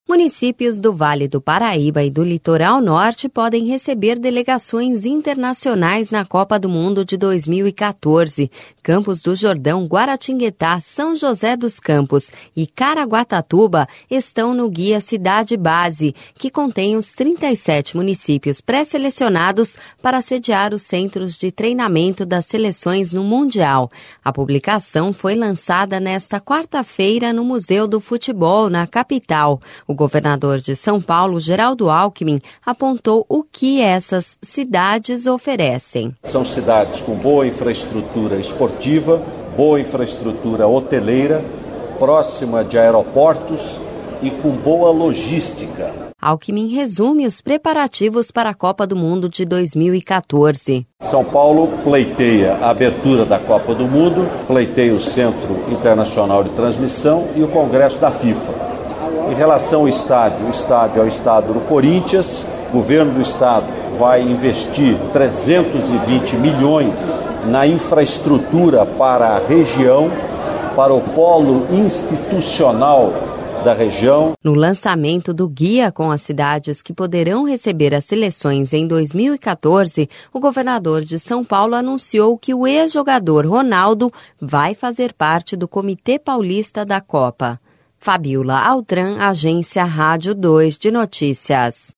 Municípios do Vale do Paraíba e do Litoral Norte podem receber delegações internacionais na Copa do Mundo de 2014. Campos do Jordão, Guaratinguetá, São José dos Campos e Caraguatatuba estão no Guia Cidade Base, que contém os 37 municípios pré-selecionados para sediar os centros de treinamento das seleções no Mundial. A publicação foi lançada nesta quarta-feira no Museu do Futebol, na capital. O governador de São Paulo, Geraldo Alckmin, apontou o que essas cidades oferecem. São cidades com boa infraestrutura esportiva, boa infraestrutura hoteleira, próxima de aeroportos e com boa logística. Alckmin resume os preparativos para a Copa do Mundo de 2014. São Paulo pleiteia a abertura da Copa do Mundo, pleiteia o Centro Internacional de Transmissão e o Congresso da FIFA. Em relação ao estádio, o estádio é o estádio do Corinthians. O governo do estado vai investir 320 milhões na infraestrutura para a região, para o polo institucional da região. No lançamento do guia com as cidades que poderão receber as seleções em 2014, o governador de São Paulo anunciou que o ex-jogador Ronaldo vai fazer parte do Comitê Paulista da Copa. Fabiola Altran, Agência Rádio 2 de Notícias.